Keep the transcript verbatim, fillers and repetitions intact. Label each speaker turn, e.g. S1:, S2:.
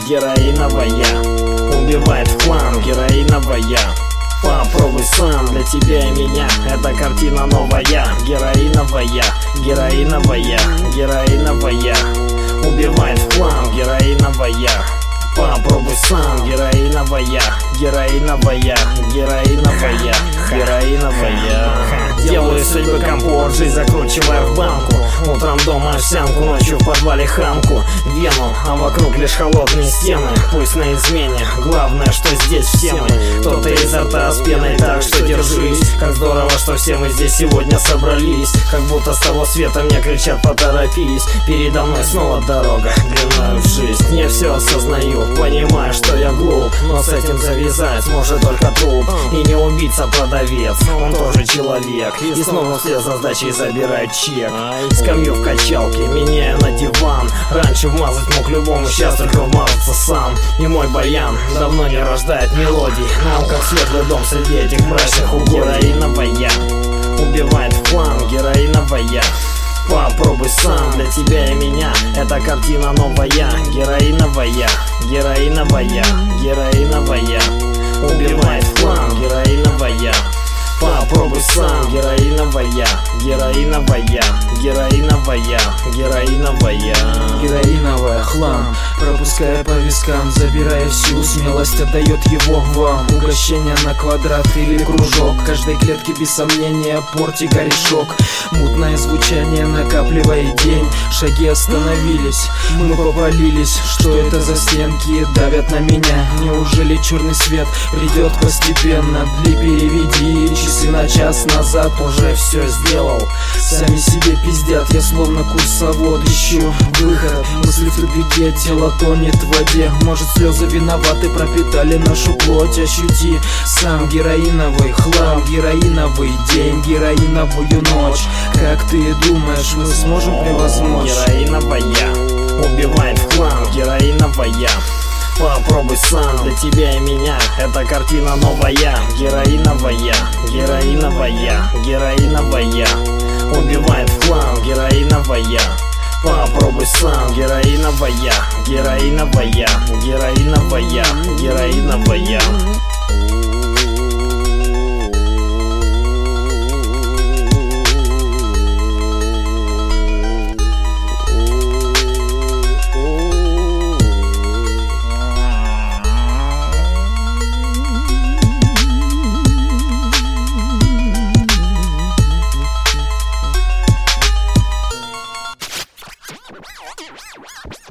S1: героиновая, убивает в хлам, героиновая. Попробуй сам, для тебя и меня эта картина новая. Героиновая, героиновая, героиновая, убивает в хлам, героиновая. Попробуй сам, героиновая, героиновая, героиновая, героиновая. Делаю судьбы компот, жизнь закручивая в банку. Утром дома овсянку, ночью в подвале хамку. Вену, а вокруг лишь холодные стены. Пусть на измене, главное, что здесь все мы. Кто-то изо рта с пеной, так что держись. Как здорово, что все мы здесь сегодня собрались. Как будто с того света мне кричат: поторопись. Передо мной снова дорога, длиною в жизнь. Я все осознаю, понимаю, что я глуп, но с этим завязать может только труп. И не убийца-продавец, он тоже человек. И снова вслед за сдачей забирает чек. Скамью в качалке, меняю на диван. Раньше вмазать мог любому, сейчас только вмазаться сам. И мой баян давно не рождает мелодий. Нам как светлый дом среди этих мрачных угодий. Героиновая, убивает в хлам, героиновая. Попробуй сам, для тебя и меня эта картина новая. Героиновая, героиновая, героиновая, убивает в хлам, героиновая. Попробуй сам, героиновая, героиновая, героиновая, героиновая.
S2: Героиновая, хлам, пропуская по вискам, забирая всю смелость, отдает его вам. Угощение на квадрат или кружок, каждой клетки без сомнения порти корешок. Мутное звучание, накапливая день, шаги остановились, мы повалились. Что это за стенки давят на меня? Неужели черный свет придет постепенно? Дли переведи, часы на час назад уже все сделал. Сами себе пиздят, я словно курсовод ищу выход. Мысли в тупике, тело тонет в воде. Может, слезы виноваты, пропитали нашу плоть. Ощути сам, героиновый хлам, героиновый день, героиновую ночь. Как ты думаешь, мы сможем превозмочь?
S1: Героиновая, убивает в хлам, героиновая. Попробуй сам, для тебя и меня эта картина новая. Героиновая, героиновая, героиновая, убивает в хлам, героиновая. Попробуй сам, героиновая, героиновая, героиновая, героиновая.
S3: What?